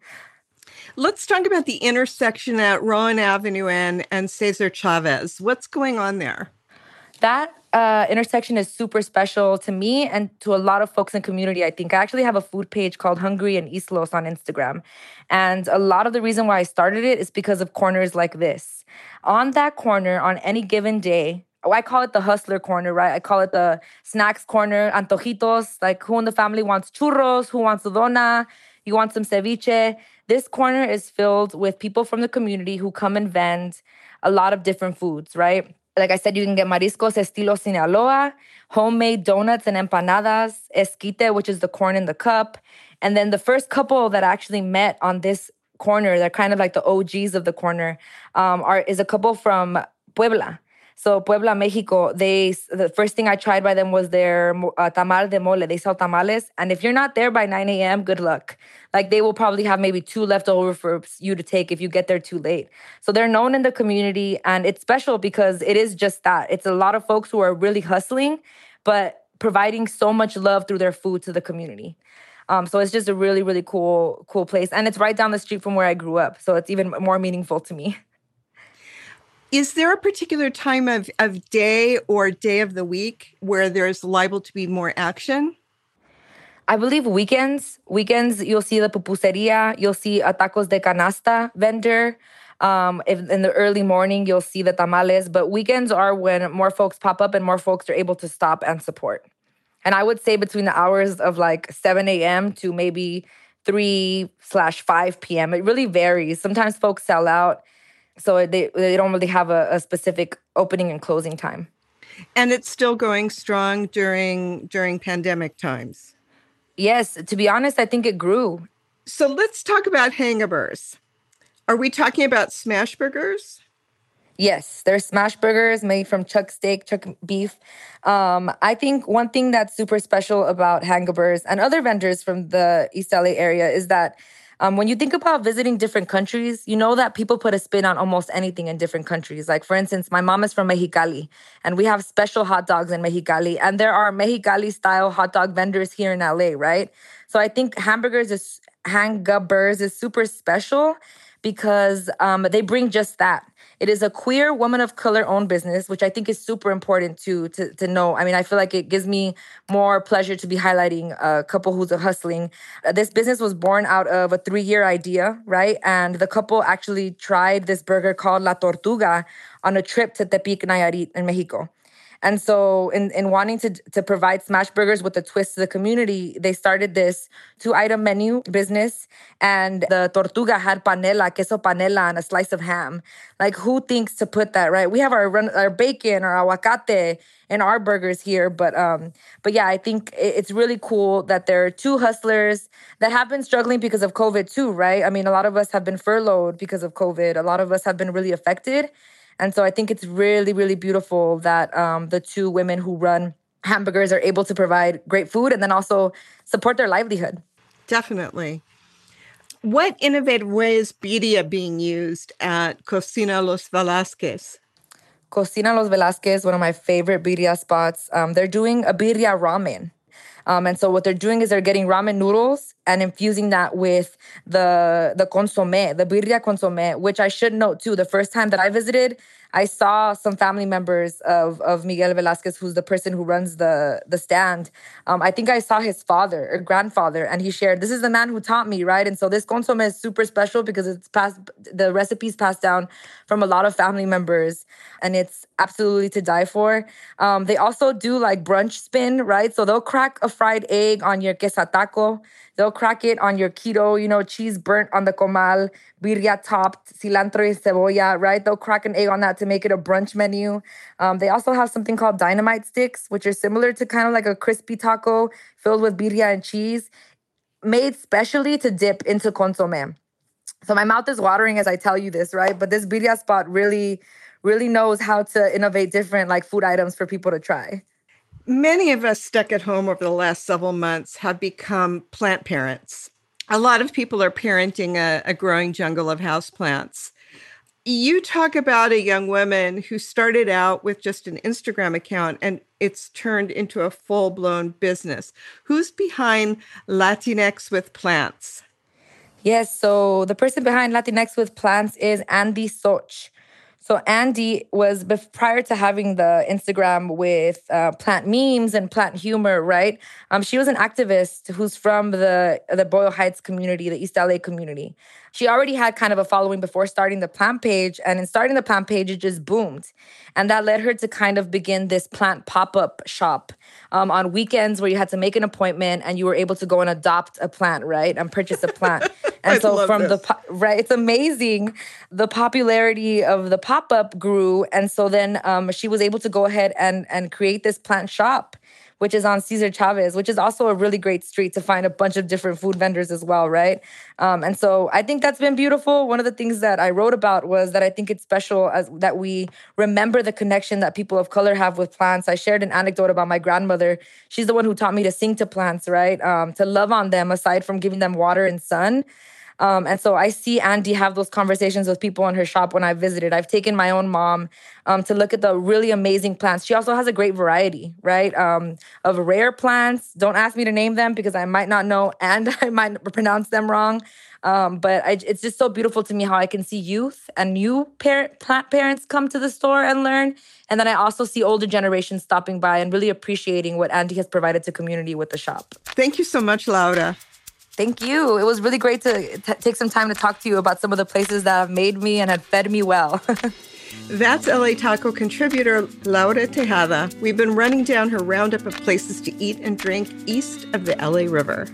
Speaker 1: Let's talk about the intersection at Rowan Avenue and, and Cesar Chavez. What's going on there?
Speaker 6: That uh, intersection is super special to me and to a lot of folks in the community, I think. I actually have a food page called Hungry in East Los on Instagram. And a lot of the reason why I started it is because of corners like this. On that corner, on any given day, I call it the hustler corner, right? I call it the snacks corner, antojitos, like who in the family wants churros, who wants dona, you want some ceviche. This corner is filled with people from the community who come and vend a lot of different foods, right? Like I said, you can get mariscos estilo Sinaloa, homemade donuts and empanadas, esquite, which is the corn in the cup. And then the first couple that actually met on this corner, they're kind of like the O Gs of the corner, um, are is a couple from Puebla. So Puebla, Mexico, they the first thing I tried by them was their uh, tamal de mole. They sell tamales. And if you're not there by nine a.m., good luck. Like they will probably have maybe two left over for you to take if you get there too late. So they're known in the community and it's special because it is just that. It's a lot of folks who are really hustling, but providing so much love through their food to the community. Um, so it's just a really, really cool, cool place. And it's right down the street from where I grew up. So it's even more meaningful to me.
Speaker 1: Is there a particular time of, of day or day of the week where there's liable to be more action?
Speaker 6: I believe weekends. Weekends, you'll see the pupuseria. You'll see a tacos de canasta vendor. Um, if, in the early morning, you'll see the tamales. But weekends are when more folks pop up and more folks are able to stop and support. And I would say between the hours of like seven a.m. to maybe three slash five p.m. It really varies. Sometimes folks sell out. So they they don't really have a, a specific opening and closing time.
Speaker 1: And it's still going strong during during pandemic times.
Speaker 6: Yes, to be honest, I think it grew.
Speaker 1: So let's talk about hangaburs. Are we talking about smash burgers?
Speaker 6: Yes, they're smash burgers made from chuck steak, chuck beef. Um, I think one thing that's super special about hangaburs and other vendors from the East L A area is that Um, when you think about visiting different countries, you know that people put a spin on almost anything in different countries. Like, for instance, my mom is from Mexicali, and we have special hot dogs in Mexicali. And there are Mexicali-style hot dog vendors here in L A, right? So I think hamburgers is hangaburs is super special because um, they bring just that. It is a queer woman of color-owned business, which I think is super important to, to to know. I mean, I feel like it gives me more pleasure to be highlighting a couple who's hustling. Uh, this business was born out of a three-year idea, right? And the couple actually tried this burger called La Tortuga on a trip to Tepic, Nayarit in Mexico. And so in, in wanting to, to provide smash burgers with a twist to the community, they started this two-item menu business. And the tortuga had panela, queso panela, and a slice of ham. Like, who thinks to put that, right? We have our our bacon, our aguacate in our burgers here. But, um, but yeah, I think it's really cool that there are two hustlers that have been struggling because of COVID too, right? I mean, a lot of us have been furloughed because of COVID. A lot of us have been really affected. And so I think it's really, really beautiful that um, the two women who run hamburgers are able to provide great food and then also support their livelihood.
Speaker 1: Definitely. What innovative way is birria being used at Cocina Los Velázquez?
Speaker 6: Cocina Los Velázquez, one of my favorite birria spots. Um, they're doing a birria ramen. Um, and so what they're doing is they're getting ramen noodles and infusing that with the the consommé, the birria consommé, which I should note too, the first time that I visited, I saw some family members of, of Miguel Velázquez, who's the person who runs the, the stand. Um, I think I saw his father or grandfather, and he shared, this is the man who taught me, right? And so this consommé is super special because it's passed, the recipe's passed down from a lot of family members, and it's absolutely to die for. Um, they also do like brunch spin, right? So they'll crack a fried egg on your queso taco. They'll crack it on your keto, you know, cheese burnt on the comal, birria topped, cilantro y cebolla, right? They'll crack an egg on that to make it a brunch menu. Um, they also have something called dynamite sticks, which are similar to kind of like a crispy taco filled with birria and cheese, made specially to dip into consommé. So my mouth is watering as I tell you this, right? But this birria spot really, really knows how to innovate different like food items for people to try.
Speaker 1: Many of us stuck at home over the last several months have become plant parents. A lot of people are parenting a, a growing jungle of houseplants. You talk about a young woman who started out with just an Instagram account and it's turned into a full-blown business. Who's behind Latinx with Plants?
Speaker 6: Yes, so the person behind Latinx with Plants is Andy Soch. So Andy was, prior to having the Instagram with uh, plant memes and plant humor, right? Um, she was an activist who's from the, the Boyle Heights community, the East L A community. She already had kind of a following before starting the plant page. And in starting the plant page, it just boomed. And that led her to kind of begin this plant pop-up shop um, on weekends where you had to make an appointment and you were able to go and adopt a plant, right? And purchase a plant. And so from this. the, right, it's amazing. The popularity of the pop-up grew. And so then um, she was able to go ahead and, and create this plant shop, which is on Cesar Chavez, which is also a really great street to find a bunch of different food vendors as well, right? Um, and so I think that's been beautiful. One of the things that I wrote about was that I think it's special as that we remember the connection that people of color have with plants. I shared an anecdote about my grandmother. She's the one who taught me to sing to plants, right? Um, to love on them aside from giving them water and sun. Um, and so I see Andy have those conversations with people in her shop when I visited. I've taken my own mom um, to look at the really amazing plants. She also has a great variety, right, um, of rare plants. Don't ask me to name them because I might not know and I might pronounce them wrong. Um, but I, it's just so beautiful to me how I can see youth and new parent, plant parents come to the store and learn. And then I also see older generations stopping by and really appreciating what Andy has provided to community with the shop.
Speaker 1: Thank you so much, Laura.
Speaker 6: Thank you. It was really great to t- take some time to talk to you about some of the places that have made me and have fed me well.
Speaker 1: That's L A Taco contributor Laura Tejada. We've been running down her roundup of places to eat and drink east of the L A River.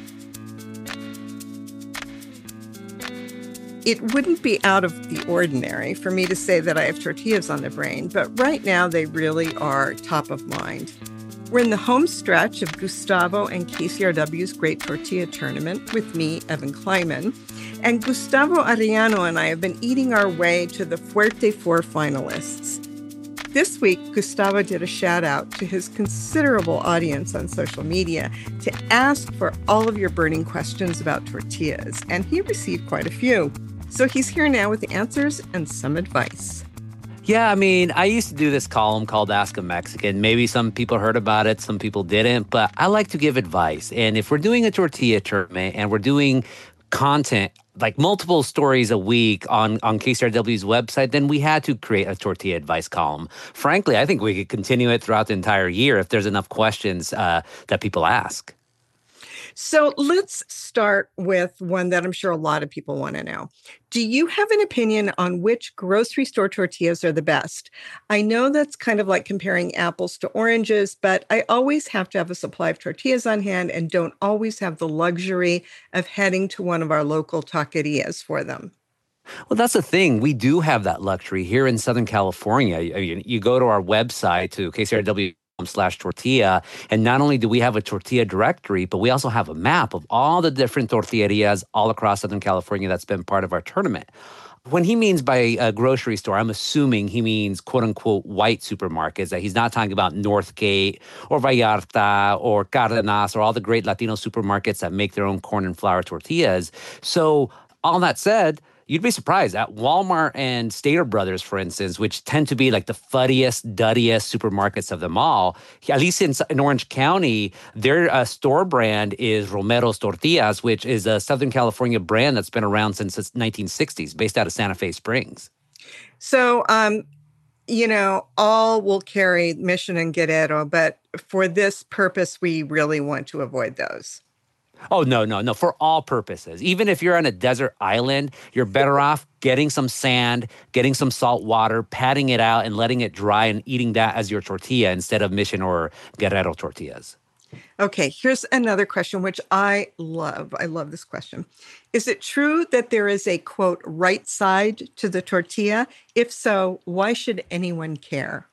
Speaker 1: It wouldn't be out of the ordinary for me to say that I have tortillas on the brain, but right now they really are top of mind. We're in the home stretch of Gustavo and K C R W's Great Tortilla Tournament with me, Evan Kleiman. And Gustavo Arellano and I have been eating our way to the Fuerte Four finalists. This week, Gustavo did a shout out to his considerable audience on social media to ask for all of your burning questions about tortillas, and he received quite a few. So he's here now with the answers and some advice.
Speaker 7: Yeah, I mean, I used to do this column called Ask a Mexican. Maybe some people heard about it, some people didn't, but I like to give advice. And if we're doing a tortilla tournament and we're doing content, like multiple stories a week on, on K C R W's website, then we had to create a tortilla advice column. Frankly, I think we could continue it throughout the entire year if there's enough questions uh, that people ask.
Speaker 1: So let's start with one that I'm sure a lot of people want to know. Do you have an opinion on which grocery store tortillas are the best? I know that's kind of like comparing apples to oranges, but I always have to have a supply of tortillas on hand and don't always have the luxury of heading to one of our local taquerias for them.
Speaker 7: Well, that's the thing. We do have that luxury here in Southern California. You, you go to our website, to K C R W slash tortilla. And not only do we have a tortilla directory, but we also have a map of all the different tortillerias all across Southern California that's been part of our tournament. When he means by a grocery store, I'm assuming he means quote unquote white supermarkets, that he's not talking about Northgate or Vallarta or Cardenas or all the great Latino supermarkets that make their own corn and flour tortillas. So all that said, you'd be surprised at Walmart and Stater Brothers, for instance, which tend to be like the fuddiest, duddiest supermarkets of them all. At least in, in Orange County, their uh, store brand is Romero's Tortillas, which is a Southern California brand that's been around since the nineteen sixties, based out of Santa Fe Springs.
Speaker 1: So, um, you know, all will carry Mission and Guerrero, but for this purpose, we really want to avoid those.
Speaker 7: Oh, no, no, no. For all purposes. Even if you're on a desert island, you're better off getting some sand, getting some salt water, patting it out and letting it dry and eating that as your tortilla instead of Mission or Guerrero tortillas.
Speaker 1: Okay, here's another question, which I love. I love this question. Is it true that there is a, quote, right side to the tortilla? If so, why should anyone care?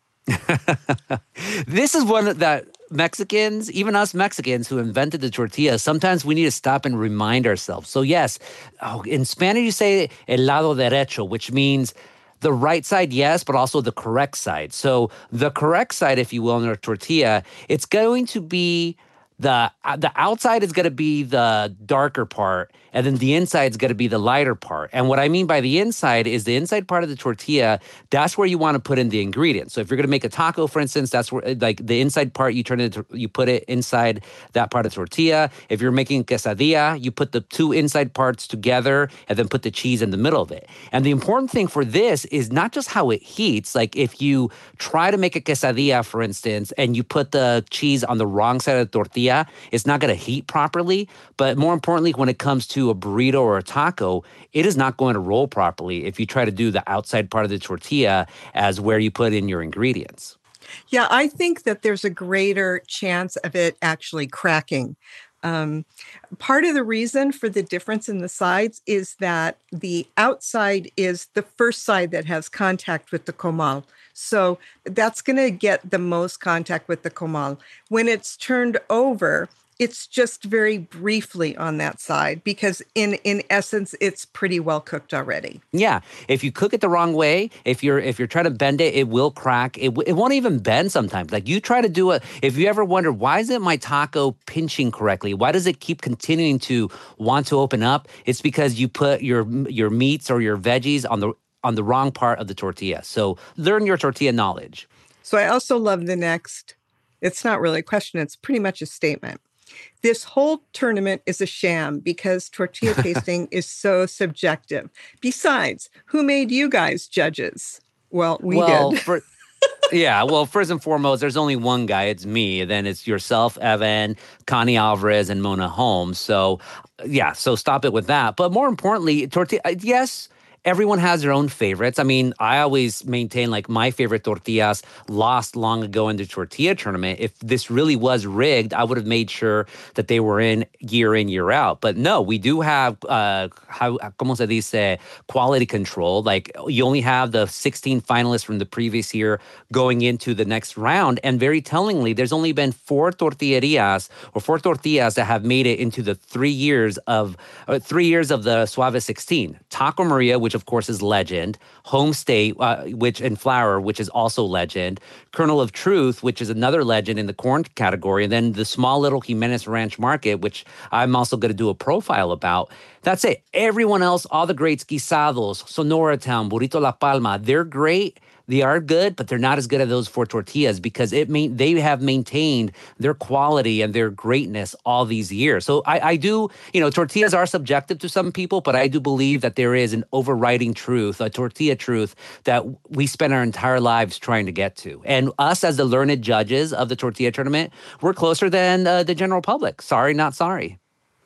Speaker 7: This is one that Mexicans, even us Mexicans who invented the tortilla, sometimes we need to stop and remind ourselves. So yes, oh, in Spanish you say el lado derecho, which means the right side, yes, but also the correct side. So the correct side, if you will, in a tortilla, it's going to be the the outside is going to be the darker part, and then the inside is going to be the lighter part. And what I mean by the inside is the inside part of the tortilla, that's where you want to put in the ingredients. So if you're going to make a taco, for instance, that's where, like, the inside part, you turn it into, you put it inside that part of the tortilla. If you're making quesadilla, you put the two inside parts together and then put the cheese in the middle of it. And the important thing for this is not just how it heats. Like, if you try to make a quesadilla, for instance, and you put the cheese on the wrong side of the tortilla, it's not going to heat properly. But more importantly, when it comes to a burrito or a taco, it is not going to roll properly if you try to do the outside part of the tortilla as where you put in your ingredients.
Speaker 1: Yeah, I think that there's a greater chance of it actually cracking. Um, part of the reason for the difference in the sides is that the outside is the first side that has contact with the comal. So that's going to get the most contact with the comal. When it's turned over, it's just very briefly on that side because in, in essence, it's pretty well cooked already.
Speaker 7: Yeah. If you cook it the wrong way, if you're if you're trying to bend it, it will crack. It, it won't even bend sometimes. Like, you try to do it. If you ever wonder, why isn't my taco pinching correctly? Why does it keep continuing to want to open up? It's because you put your your meats or your veggies on the on the wrong part of the tortilla. So learn your tortilla knowledge.
Speaker 1: So I also love the next. It's not really a question. It's pretty much a statement. This whole tournament is a sham because tortilla tasting is so subjective. Besides, who made you guys judges? Well, we
Speaker 7: well,
Speaker 1: did.
Speaker 7: For, yeah, well, first and foremost, there's only one guy. It's me. Then it's yourself, Evan, Connie Alvarez, and Mona Holmes. So, yeah, so stop it with that. But more importantly, tortilla, yes, everyone has their own favorites. I mean, I always maintain, like, my favorite tortillas lost long ago in the tortilla tournament. If this really was rigged, I would have made sure that they were in year in, year out. But no, we do have, uh, how, como se dice, quality control. Like, you only have the sixteen finalists from the previous year going into the next round. And very tellingly, there's only been four tortillerias or four tortillas that have made it into the three years of, uh, three years of the Suave sixteen. Taco Maria, which of course is legend, Home State, uh, which and Flour, which is also legend, Kernel of Truth, which is another legend in the corn category, and then the small little Jimenez Ranch Market, which I'm also going to do a profile about. That's it. Everyone else, all the greats, Guisados, Sonora Town, Burrito La Palma, they're great. They are good, but they're not as good as those four tortillas because it main, they have maintained their quality and their greatness all these years. So I, I do, you know, tortillas are subjective to some people, but I do believe that there is an overriding truth, a tortilla truth that we spend our entire lives trying to get to. And us as the learned judges of the tortilla tournament, we're closer than uh, the general public. Sorry, not sorry.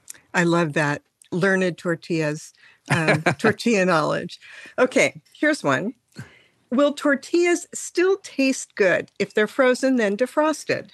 Speaker 1: I love that. Learned tortillas, um, tortilla knowledge. Okay, here's one. Will tortillas still taste good if they're frozen then defrosted?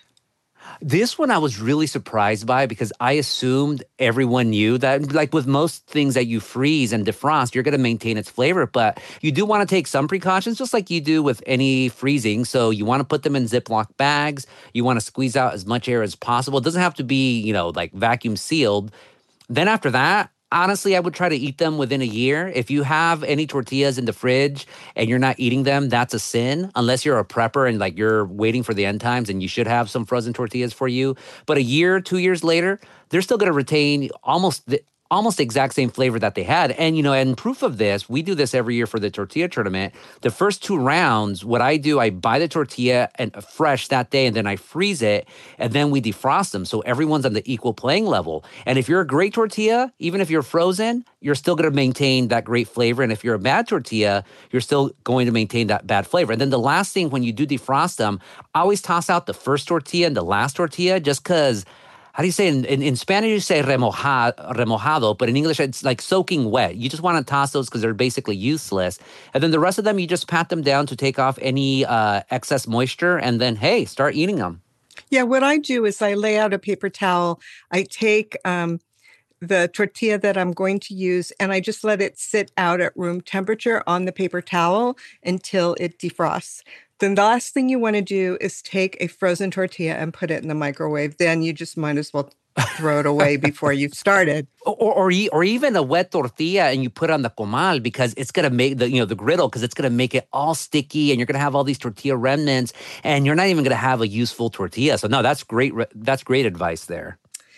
Speaker 7: This one I was really surprised by because I assumed everyone knew that, like with most things that you freeze and defrost, you're going to maintain its flavor. But you do want to take some precautions, just like you do with any freezing. So you want to put them in Ziploc bags. You want to squeeze out as much air as possible. It doesn't have to be, you know, like vacuum sealed. Then after that, honestly, I would try to eat them within a year. If you have any tortillas in the fridge and you're not eating them, that's a sin, unless you're a prepper and like you're waiting for the end times and you should have some frozen tortillas for you. But a year, two years later, they're still going to retain almost the almost the exact same flavor that they had. And, you know, and proof of this, we do this every year for the tortilla tournament. The first two rounds, what I do, I buy the tortilla and fresh that day, and then I freeze it, and then we defrost them. So everyone's on the equal playing level. And if you're a great tortilla, even if you're frozen, you're still going to maintain that great flavor. And if you're a bad tortilla, you're still going to maintain that bad flavor. And then the last thing, when you do defrost them, I always toss out the first tortilla and the last tortilla, just because, how do you say, in, in, in Spanish you say remoja, remojado, but in English it's like soaking wet. You just want to toss those because they're basically useless. And then the rest of them, you just pat them down to take off any uh, excess moisture, and then, hey, start eating them.
Speaker 1: Yeah, what I do is I lay out a paper towel. I take um, the tortilla that I'm going to use, and I just let it sit out at room temperature on the paper towel until it defrosts. Then the last thing you want to do is take a frozen tortilla and put it in the microwave. Then you just might as well throw it away before you've started.
Speaker 7: Or, or or even a wet tortilla and you put on the comal, because it's going to make the, you know, the griddle, because it's going to make it all sticky, and you're going to have all these tortilla remnants, and you're not even going to have a useful tortilla. So no, that's great. That's great advice there.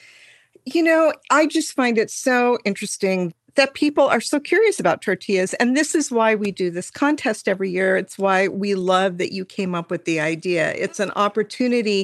Speaker 1: You know, I just find it so interesting that people are so curious about tortillas. And this is why we do this contest every year. It's why we love that you came up with the idea. It's an opportunity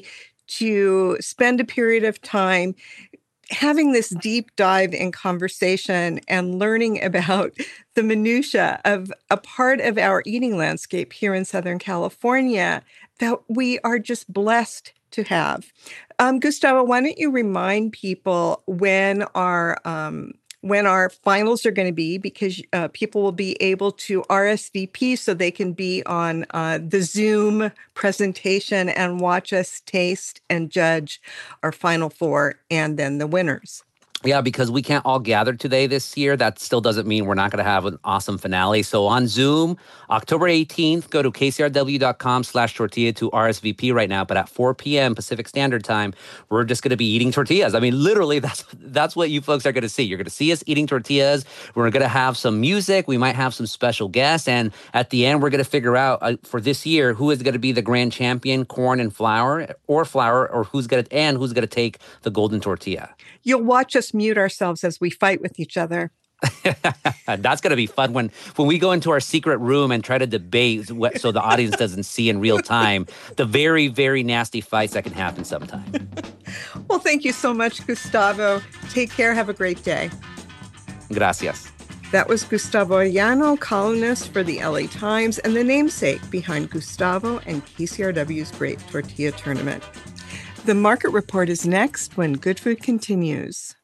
Speaker 1: to spend a period of time having this deep dive in conversation and learning about the minutia of a part of our eating landscape here in Southern California that we are just blessed to have. Um, Gustavo, why don't you remind people when our um, when our finals are going to be, because uh, people will be able to R S V P so they can be on uh, the Zoom presentation and watch us taste and judge our final four and then the winners.
Speaker 7: Yeah, because we can't all gather today this year. That still doesn't mean we're not going to have an awesome finale. So on Zoom, October eighteenth, go to kcrw.com slash tortilla to R S V P right now. But at four p.m. Pacific Standard Time, we're just going to be eating tortillas. I mean, literally, that's that's what you folks are going to see. You're going to see us eating tortillas. We're going to have some music. We might have some special guests. And at the end, we're going to figure out uh, for this year who is going to be the grand champion, corn and flour, or flour, or who's going to, and who's going to take the golden tortilla.
Speaker 1: You'll watch us mute ourselves as we fight with each other.
Speaker 7: That's going to be fun when, when we go into our secret room and try to debate what, so the audience doesn't see in real time the very, very nasty fights that can happen sometime.
Speaker 1: Well, thank you so much, Gustavo. Take care. Have a great day.
Speaker 7: Gracias.
Speaker 1: That was Gustavo Arellano, columnist for the L A Times and the namesake behind Gustavo and K C R W's Great Tortilla Tournament. The Market Report is next when Good Food continues.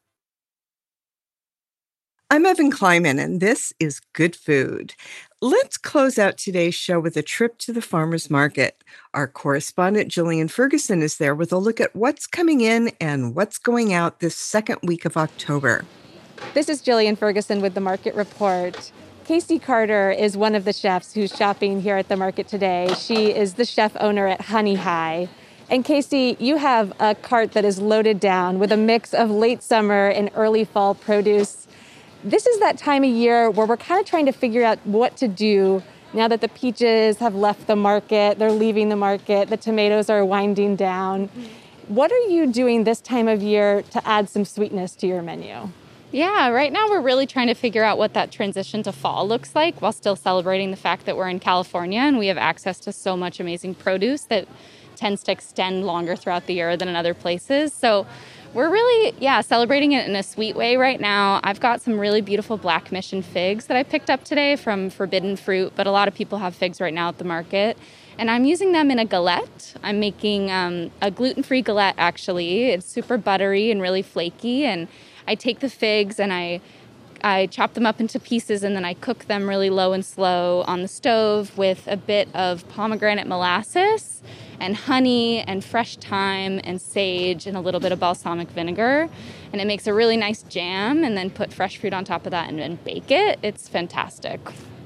Speaker 1: I'm Evan Kleiman, and this is Good Food. Let's close out today's show with a trip to the farmer's market. Our correspondent, Jillian Ferguson, is there with a look at what's coming in and what's going out this second week of October.
Speaker 8: This is Jillian Ferguson with the Market Report. Casey Carter is one of the chefs who's shopping here at the market today. She is the chef owner at Honey High. And Casey, you have a cart that is loaded down with a mix of late summer and early fall produce. This is that time of year where we're kind of trying to figure out what to do now that the peaches have left the market, they're leaving the market, the tomatoes are winding down. What are you doing this time of year to add some sweetness to your menu?
Speaker 9: Yeah, right now we're really trying to figure out what that transition to fall looks like while still celebrating the fact that we're in California and we have access to so much amazing produce that tends to extend longer throughout the year than in other places. So we're really, yeah, celebrating it in a sweet way right now. I've got some really beautiful Black Mission figs that I picked up today from Forbidden Fruit, but a lot of people have figs right now at the market. And I'm using them in a galette. I'm making um, a gluten-free galette, actually. It's super buttery and really flaky. And I take the figs and I I chop them up into pieces and then I cook them really low and slow on the stove with a bit of pomegranate molasses and honey and fresh thyme and sage and a little bit of balsamic vinegar. And it makes a really nice jam, and then put fresh fruit on top of that and then bake it. It's fantastic.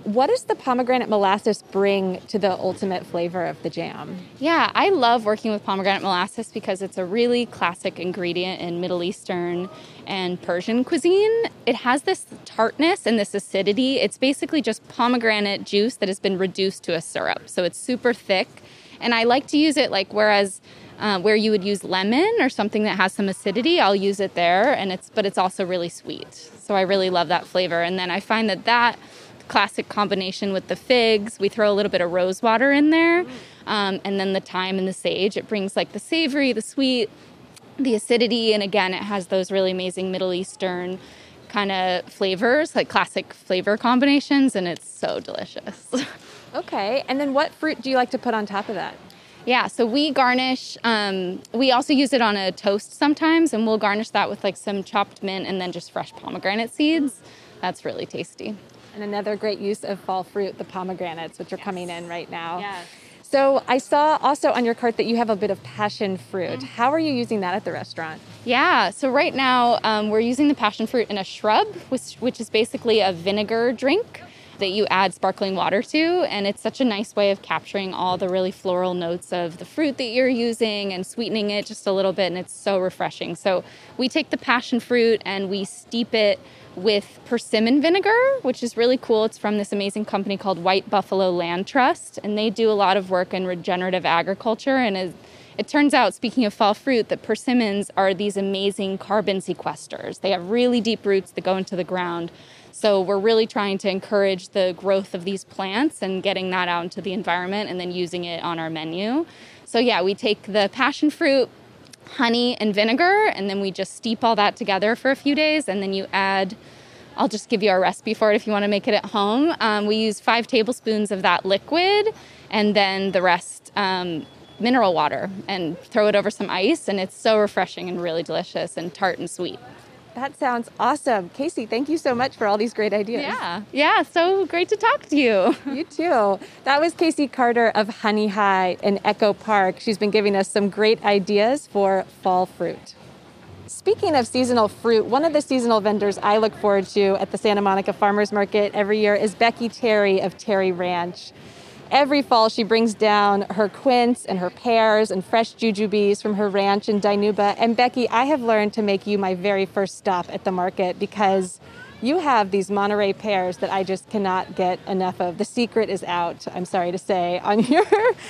Speaker 8: what does the pomegranate molasses bring to the ultimate flavor of the jam?
Speaker 9: Yeah, I love working with pomegranate molasses because it's a really classic ingredient in Middle Eastern and Persian cuisine. It has this tartness and this acidity. It's basically just pomegranate juice that has been reduced to a syrup. So it's super thick. And I like to use it like whereas uh, where you would use lemon or something that has some acidity, I'll use it there. And it's but it's also really sweet. So I really love that flavor. And then I find that that classic combination with the figs, we throw a little bit of rose water in there, um, and then the thyme and the sage. It brings like the savory, the sweet, the acidity, and again, it has those really amazing Middle Eastern kind of flavors, like classic flavor combinations, and it's so delicious.
Speaker 8: Okay, and then what fruit do you like to put on top of that?
Speaker 9: Yeah, so we garnish, um, we also use it on a toast sometimes, and we'll garnish that with like some chopped mint and then just fresh pomegranate seeds. That's really tasty.
Speaker 8: And another great use of fall fruit, the pomegranates, which are yes. coming in right now.
Speaker 9: Yes.
Speaker 8: So I saw also on your cart that you have a bit of passion fruit. Mm-hmm. How are you using that at the restaurant?
Speaker 9: Yeah, so right now um, we're using the passion fruit in a shrub, which, which is basically a vinegar drink that you add sparkling water to. And it's such a nice way of capturing all the really floral notes of the fruit that you're using and sweetening it just a little bit. And it's so refreshing. So we take the passion fruit and we steep it with persimmon vinegar, which is really cool. It's from this amazing company called White Buffalo Land Trust, and they do a lot of work in regenerative agriculture. And it, it turns out, speaking of fall fruit, that persimmons are these amazing carbon sequesters. They have really deep roots that go into the ground. So we're really trying to encourage the growth of these plants and getting that out into the environment and then using it on our menu. So yeah, we take the passion fruit, honey and vinegar, and then we just steep all that together for a few days, and then you add, I'll just give you our recipe for it if you want to make it at home. Um, we use five tablespoons of that liquid, and then the rest um, mineral water, and throw it over some ice, and it's so refreshing and really delicious and tart and sweet.
Speaker 8: That sounds awesome. Casey, thank you so much for all these great ideas.
Speaker 9: Yeah, yeah, so great to talk to you.
Speaker 8: You too. That was Casey Carter of Honey High in Echo Park. She's been giving us some great ideas for fall fruit. Speaking of seasonal fruit, one of the seasonal vendors I look forward to at the Santa Monica Farmers Market every year is Becky Terry of Terry Ranch. Every fall, she brings down her quince and her pears and fresh jujubes from her ranch in Dinuba. And Becky, I have learned to make you my very first stop at the market because you have these Monterey pears that I just cannot get enough of. The secret is out, I'm sorry to say, on your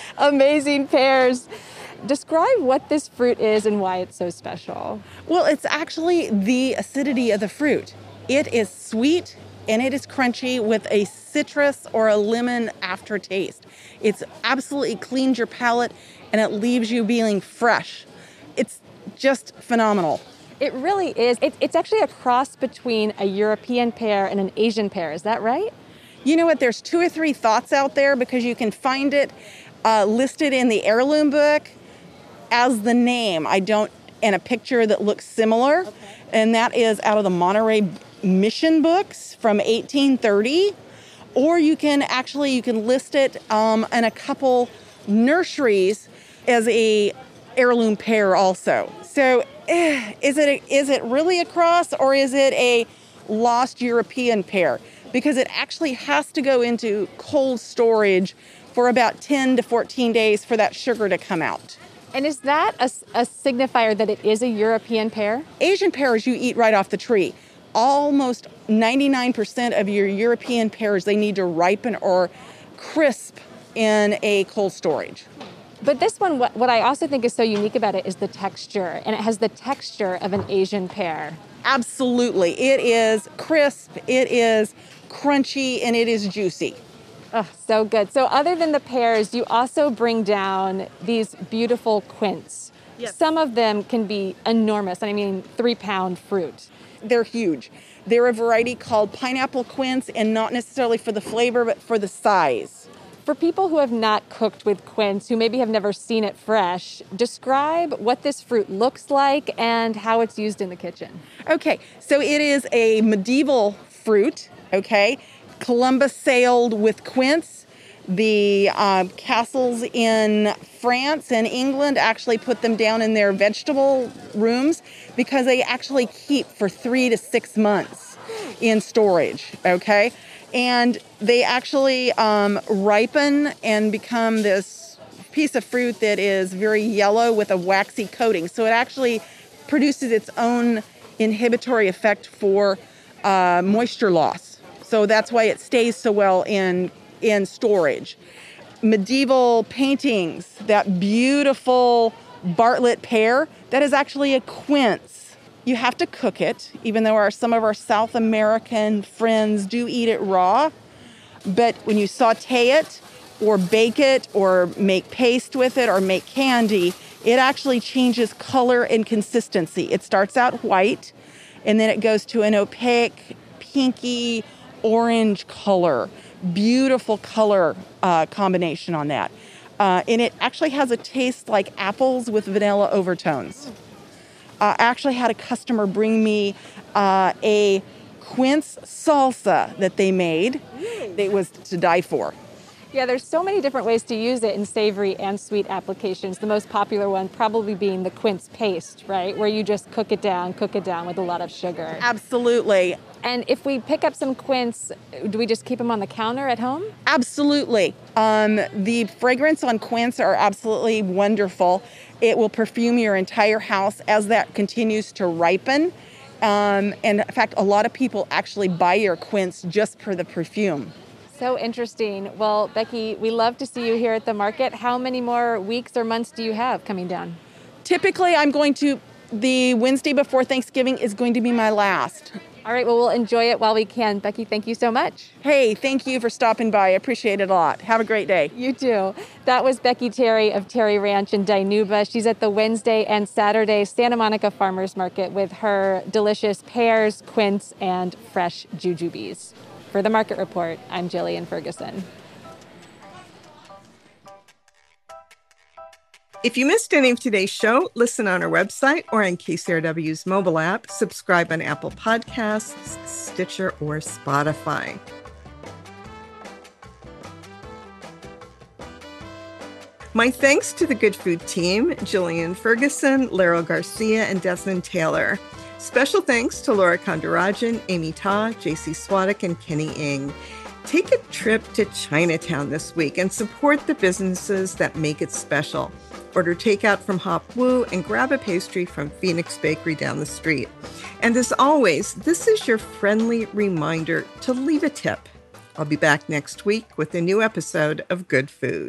Speaker 8: amazing pears. Describe what this fruit is and why it's so special.
Speaker 10: Well, it's actually the acidity of the fruit. It is sweet and it is crunchy with a citrus or a lemon aftertaste. It's absolutely cleans your palate and it leaves you feeling fresh. It's just phenomenal.
Speaker 8: It really is. It, it's actually a cross between a European pear and an Asian pear. Is that right?
Speaker 10: You know what? There's two or three thoughts out there because you can find it uh, listed in the heirloom book as the name. I don't, and a picture that looks similar. Okay. And that is out of the Monterey Mission books from eighteen thirty. Or you can actually, you can list it um, in a couple nurseries as a heirloom pear also. So eh, is it a, is it really a cross or is it a lost European pear? Because it actually has to go into cold storage for about ten to fourteen days for that sugar to come out.
Speaker 8: And is that a, a signifier that it is a European pear?
Speaker 10: Asian pears you eat right off the tree. Almost ninety-nine percent of your European pears, they need to ripen or crisp in a cold storage.
Speaker 8: But this one, what, what I also think is so unique about it is the texture, and it has the texture of an Asian pear.
Speaker 10: Absolutely. It is crisp, it is crunchy, and it is juicy.
Speaker 8: Oh, so good. So other than the pears, you also bring down these beautiful quince. Yes. Some of them can be enormous, and I mean three-pound fruit.
Speaker 10: They're huge. They're a variety called pineapple quince, and not necessarily for the flavor, but for the size.
Speaker 8: For people who have not cooked with quince, who maybe have never seen it fresh, describe what this fruit looks like and how it's used in the kitchen.
Speaker 10: Okay, so it is a medieval fruit, okay? Columbus sailed with quince. The uh, castles in France and England actually put them down in their vegetable rooms because they actually keep for three to six months in storage, okay? And they actually um, ripen and become this piece of fruit that is very yellow with a waxy coating. So it actually produces its own inhibitory effect for uh, moisture loss. So that's why it stays so well in, in storage. Medieval paintings, that beautiful Bartlett pear, that is actually a quince. You have to cook it, even though our, some of our South American friends do eat it raw. But when you saute it or bake it or make paste with it or make candy, it actually changes color and consistency. It starts out white and then it goes to an opaque, pinky, orange color. Beautiful color uh, combination on that. Uh, and it actually has a taste like apples with vanilla overtones. I uh, actually had a customer bring me uh, a quince salsa that they made. It was to die for.
Speaker 8: Yeah, there's so many different ways to use it in savory and sweet applications. The most popular one probably being the quince paste, right? Where you just cook it down, cook it down with a lot of sugar.
Speaker 10: Absolutely.
Speaker 8: And if we pick up some quince, do we just keep them on the counter at home?
Speaker 10: Absolutely. Um, the fragrance on quince are absolutely wonderful. It will perfume your entire house as that continues to ripen. Um, and in fact, a lot of people actually buy your quince just for the perfume.
Speaker 8: So interesting. Well, Becky, we love to see you here at the market. How many more weeks or months do you have coming down?
Speaker 10: Typically, I'm going to, the Wednesday before Thanksgiving is going to be my last.
Speaker 8: All right, well, we'll enjoy it while we can. Becky, thank you so much.
Speaker 10: Hey, thank you for stopping by. I appreciate it a lot. Have a great day.
Speaker 8: You too. That was Becky Terry of Terry Ranch in Dinuba. She's at the Wednesday and Saturday Santa Monica Farmers Market with her delicious pears, quince, and fresh jujubes. For the Market Report, I'm Jillian Ferguson.
Speaker 1: If you missed any of today's show, listen on our website or on K C R W's mobile app. Subscribe on Apple Podcasts, Stitcher, or Spotify. My thanks to the Good Food team, Jillian Ferguson, Laurel Garcia, and Desmond Taylor. Special thanks to Laura Kondarajan, Amy Ta, J C Swadek, and Kenny Ng. Take a trip to Chinatown this week and support the businesses that make it special. Order takeout from Hop Woo and grab a pastry from Phoenix Bakery down the street. And as always, this is your friendly reminder to leave a tip. I'll be back next week with a new episode of Good Food.